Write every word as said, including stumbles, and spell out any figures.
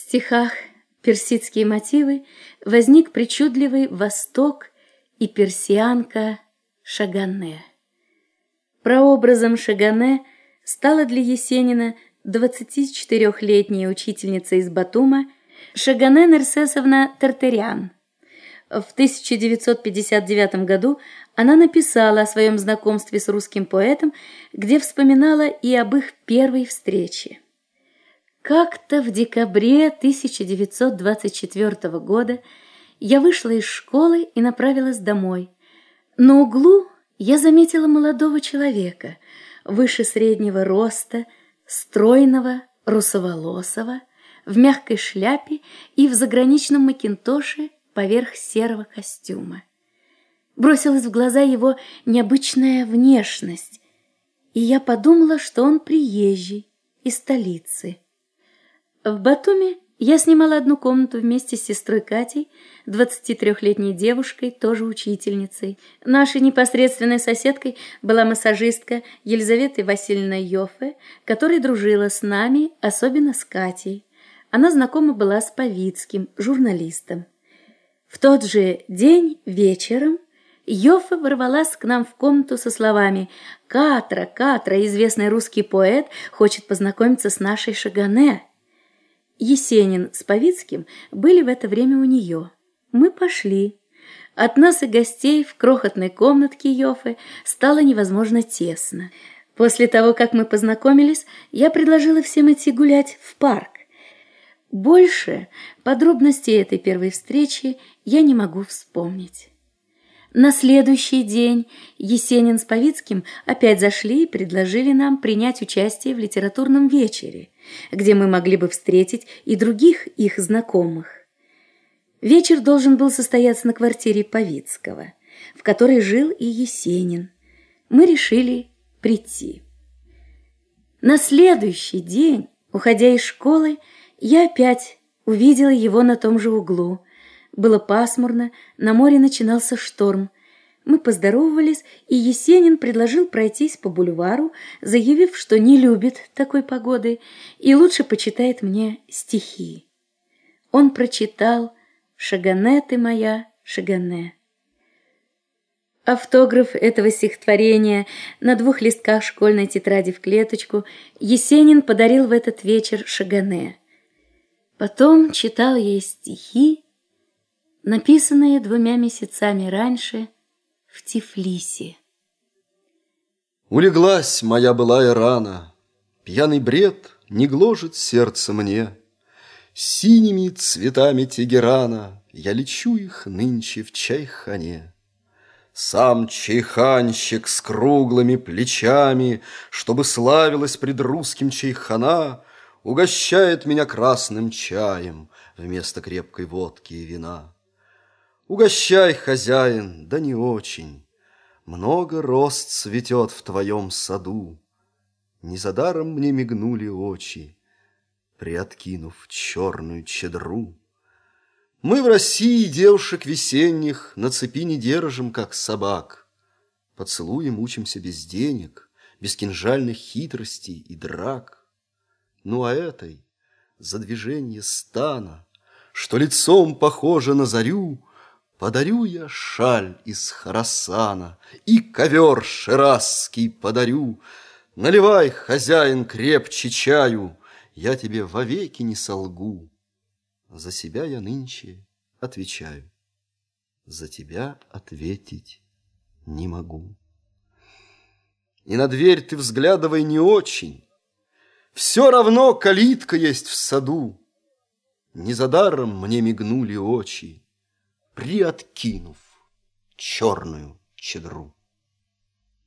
стихах «Персидские мотивы» возник причудливый восток и персианка Шагане. Прообразом Шагане стала для Есенина двадцатичетырёхлетняя учительница из Батума Шагане Нерсесовна Тартерян. В тысяча девятьсот пятьдесят девятом году она написала о своем знакомстве с русским поэтом, где вспоминала и об их первой встрече. Как-то в декабре тысяча девятьсот двадцать четвёртого года я вышла из школы и направилась домой. На углу я заметила молодого человека, выше среднего роста, стройного, русоволосого, в мягкой шляпе и в заграничном макинтоше поверх серого костюма. Бросилась в глаза его необычная внешность, и я подумала, что он приезжий из столицы. В Батуми я снимала одну комнату вместе с сестрой Катей, двадцатитрёхлетней девушкой, тоже учительницей. Нашей непосредственной соседкой была массажистка Елизавета Васильевна Йоффе, которая дружила с нами, особенно с Катей. Она знакома была с Павицким, журналистом. В тот же день вечером Йоффе ворвалась к нам в комнату со словами: «Катра, Катра, известный русский поэт, хочет познакомиться с нашей Шагане». Есенин с Павицким были в это время у нее. Мы пошли. От нас и гостей в крохотной комнатке Йоффе стало невозможно тесно. После того, как мы познакомились, я предложила всем идти гулять в парк. Больше подробностей этой первой встречи я не могу вспомнить. На следующий день Есенин с Павицким опять зашли и предложили нам принять участие в литературном вечере, где мы могли бы встретить и других их знакомых. Вечер должен был состояться на квартире Павицкого, в которой жил и Есенин. Мы решили прийти. На следующий день, уходя из школы, я опять увидела его на том же углу. Было пасмурно, на море начинался шторм. Мы поздоровались, и Есенин предложил пройтись по бульвару, заявив, что не любит такой погоды и лучше почитает мне стихи. Он прочитал «Шагане ты моя, Шагане». Автограф этого стихотворения на двух листках школьной тетради в клеточку Есенин подарил в этот вечер Шагане. Потом читал ей стихи, написанные двумя месяцами раньше в Тифлисе. Улеглась моя былая рана, пьяный бред не гложет сердце мне. Синими цветами Тегерана я лечу их нынче в чайхане. Сам чайханщик с круглыми плечами, чтобы славилась пред русским чайхана, угощает меня красным чаем вместо крепкой водки и вина. Угощай, хозяин, да не очень. Много роз цветет в твоем саду. Не за даром мне мигнули очи, приоткинув черную чедру. Мы в России девушек весенних на цепи не держим, как собак. Поцелуем учимся без денег, без кинжальных хитростей и драк. Ну а этой за движение стана, что лицом похоже на зарю, подарю я шаль из Хорасана и ковер ширазский подарю. Наливай, хозяин, крепче чаю, я тебе вовеки не солгу. За себя я нынче отвечаю, за тебя ответить не могу. И на дверь ты взглядывай не очень, все равно калитка есть в саду. Не за даром мне мигнули очи, приоткинув черную чедру.